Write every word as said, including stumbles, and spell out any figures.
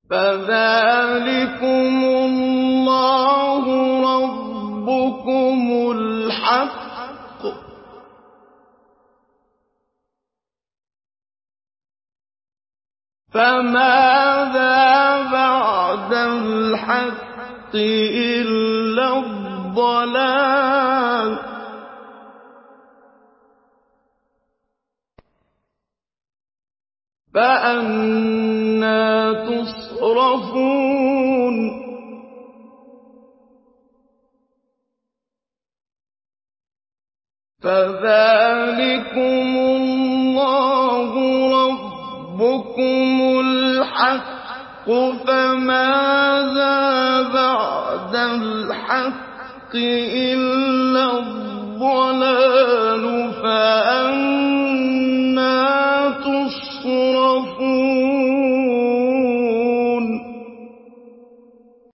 فَذَٰلِكُمُ اللَّهُ رَبُّكُمُ الْحَقُّ ۖ فَمَاذَا بَعْدَ الْحَقِّ إِلَّا الضَّلَالُ ۖ فَأَنَّىٰ تُصْرَفُونَ فَذَٰلِكُمُ اللَّهُ رَبُّكُمُ الْحَقُّ ۖ فَمَاذَا بَعْدَ الْحَقِّ إِلَّا الضَّلَالُ